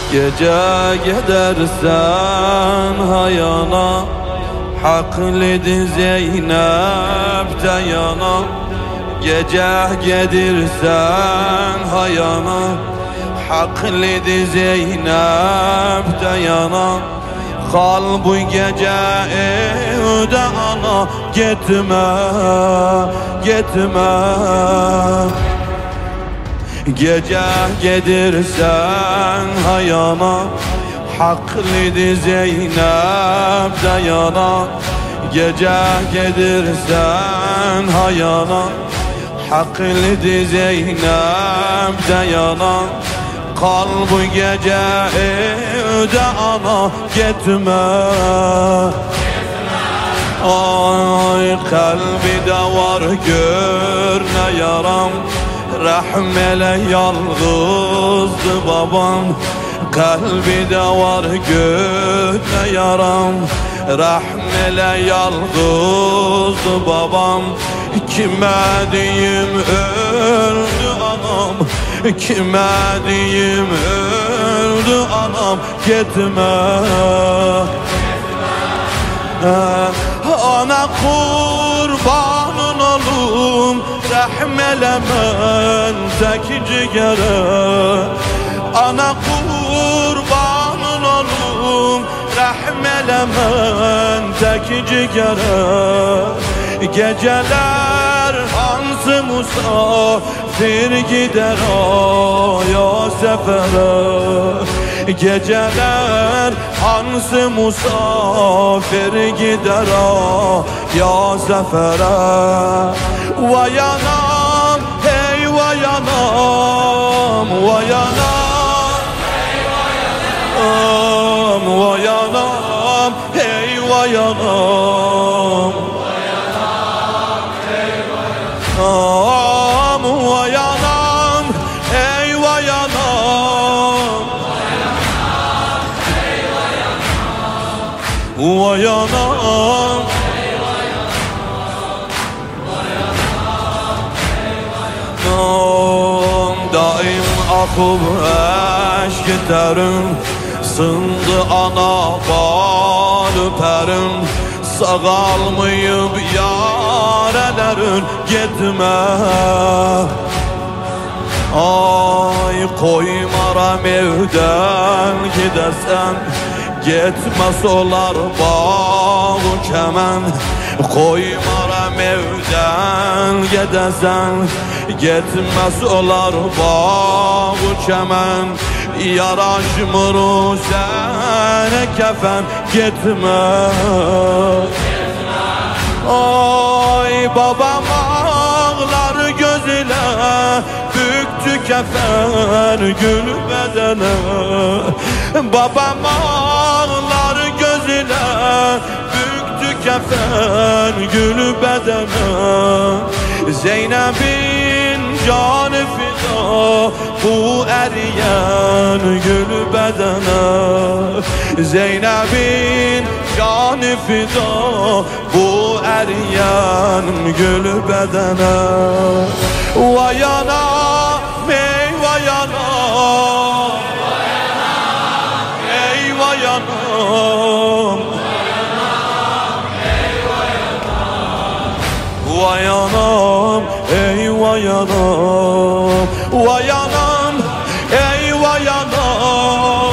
Gece gidersen hayana, haklıydı Zeynep de yana. Gece gidersen hayana, haklıydı Zeynep de yana. Kal bu gece evde ana, gitme, gitme. Gece gidersen hayana, haklıydı Zeynep de yana. Gece gidersen hayana, haklıydı Zeynep de yana. Kal bu gece evde ana, gitme, ay kalbide var gör ne yaram. Rahmele yalnızdı babam, kalbide var gör ne yaram. Rahmele yalnızdı babam, kime diyeyim öldü anam, kime diyeyim öldü anam, gitme. Ana kurbanın olum, rahmelemen tek cigere. Ana kurbanın olum, rahmelemen tek cigere. Geceler hansı musafir gider aya sefere. Geceler hansı musafir gider aya sefere. Vay anam, hey vay anam, vay anam, hey vay anam, vay anam, hey vay anam. Vay anam, ey vay anam, vay anam, daim akıp eşk terim, sındı ana bal öperim. Sağalmayıp yarelerin, gitme. Ay koymaram evden gidesen, gitmez olar bağ kemen. Koymaram evden gidesen, gitmez olar bağ kemen. Yaraşmır sene kefen, gitme. Ay babam ağlar gözüne, büktü kefen gül bedene. Babam ağlar gözüne, büktü kefen gül bedene. Zeynep'in canı fida bu eriyen gül bedene. Zeynep'in canı fida bu eriyen gül bedene. Vay anam, ey vay anam, ey vay anam, vay anam, ey vay anam, vay anam, ey vay anam.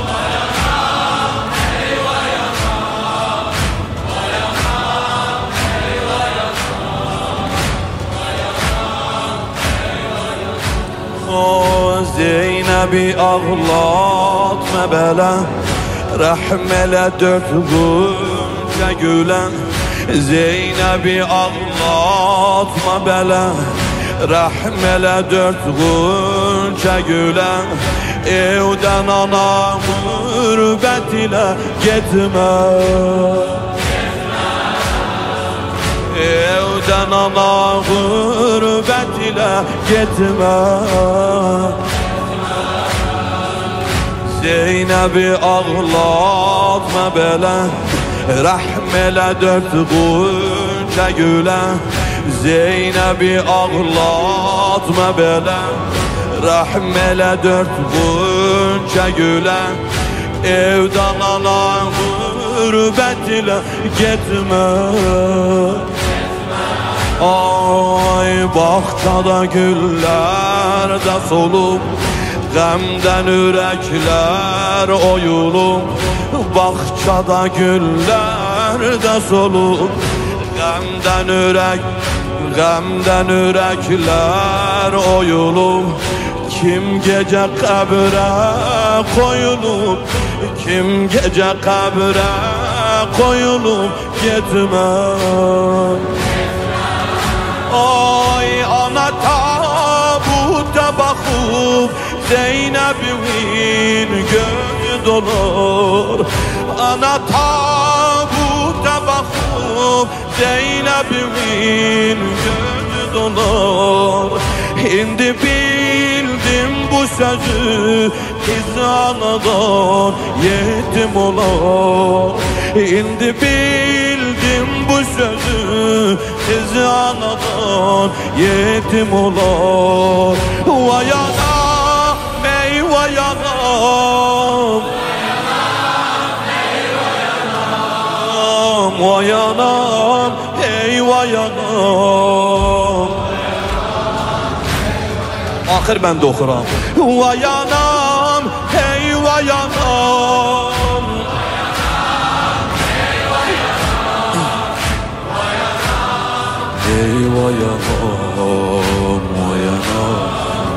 Zeynep'i ağlatma bele, rahmele dört gunca gülen. Zeynep'i ağlatma bele, rahmele dört gunca gülen. Evden ana mürbet ile gitme. Evden ana gurbet ile gitme. Zeynep'i ağlatma bele, rahmele dört gunca güle. Zeynep'i ağlatma bele, Rəhm elə dörd bunca gülə, evdən alan qürbət ilə getmə. Ay bağçada güllər də solub, qəmdən ürəklər oyulub. Bağçada güllər də solub, qəmdən ürəklər oyulub. Kim gecə qəbrə qoyulub, kim gecə qəbrə qoyulub getmə. Ay ana tabuta baxıb Zeynəbin gözü dolur. Ana tabuta baxıb Zeynəbin gözü dolur. İndi bildim bu sözü, biz anadan yetim olar. İndi bildim bu sözü, biz anadan yetim olar. Vay anam, ey vay anam, vay anam, ey vay anam. Axır mən də oxuram. Vay anam, ey vay anam, ey vay anam, vay anam.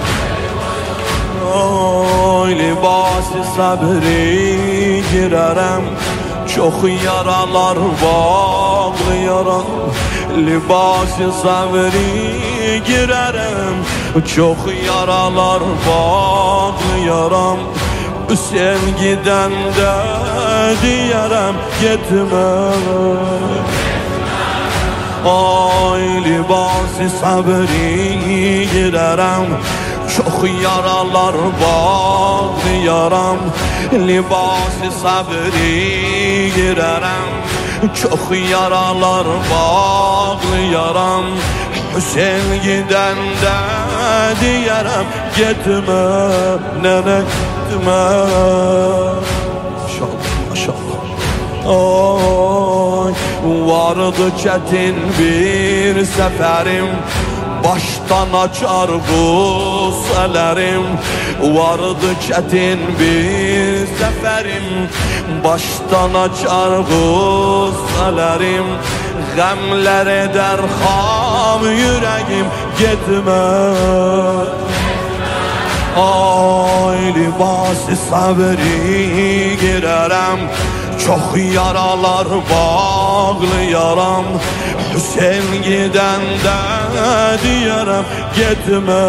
Ay libas-ı səbri girərəm, çox yaralar bağlayaram. Libas-ı səbri girərəm, çox yaralar bağlayaram. Sevgidən də deyərəm getmə. Ay libas-ı səbri girərəm, çox yaralar bağlayaram. Libas-ı səbri girərəm, çox yaralar bağlayaram. Sevgidən də deyərəm getmə, nənə getmə. Maşallah, maşallah. Ay vardı çətin bir səfərim, başdan açar qüssələrim. Vardı çətin bir səfərim, başdan açar qüssələrim. Qəmlər edər xam yürəyim getmə. Ay libas-ı səbri girərəm, çox yaralar bağlayaram. Sevgidən də deyərəm getmə.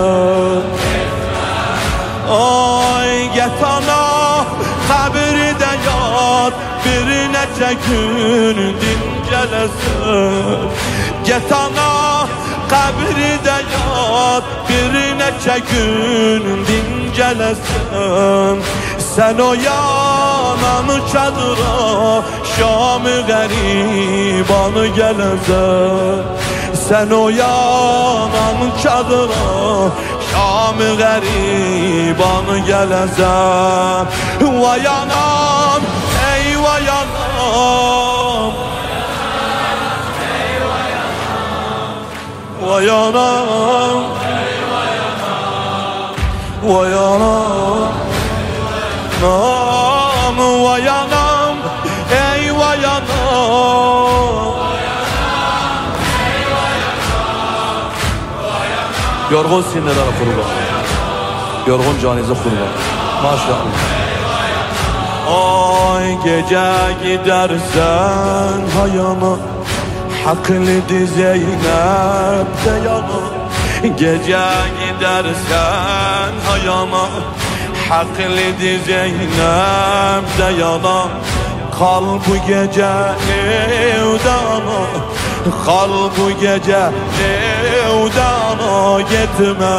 Ay get ana qəbirdə yat, bir neçə gün dincələsən. Get ana qəbirdə yat, bir neçə gün dincələsən. Sən o yanan çadıra, Şam-ı qəribanı gələsən. Sən o yanan çadıra, Şam-ı qəribanı gələsən. Vay anam, ey vay anam, vay anam, vay anam, vay anam, ey vay anam. Yorğun sinirlərə qurban, yorğun canizə qurban. Maşallah. Ay gecə gidərsən hayana, haqlidir Zeynəb də yana. Gecə gidərsən hayana, haqlidir Zeynəb də yana. Qal bu gecə evdə ana, qal bu gecə evdə ana getmə.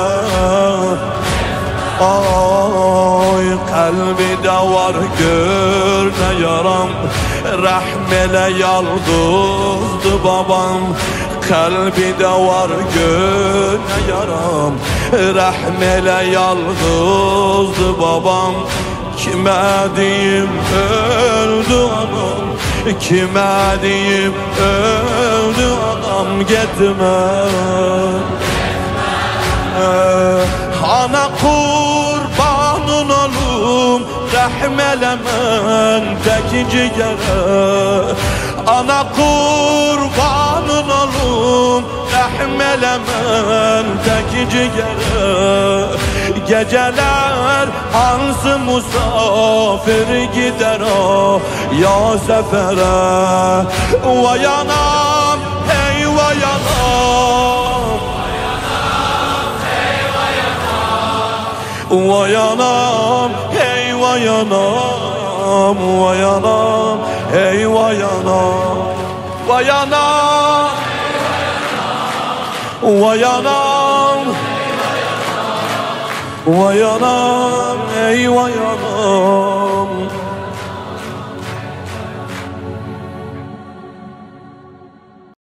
Ay qəlbidə var gör nə yaram, rəhm elə yalqızdı babam. kalbide var göne yaram. Rahmele yalğızdı babam, kime diyeyim öldü anam, kime diyeyim öldü anam. Gitme ana kurbanın olum, rahmelemen tek ciğere. Ana kurbanın olum, rahmelemen tek ciğere. Geceler hansı musafir gider o ya sefere. Vay anam hey vay anam, vay anam hey vay anam, vay anam hey vay anam, vay anam, vay anam, vay anam hey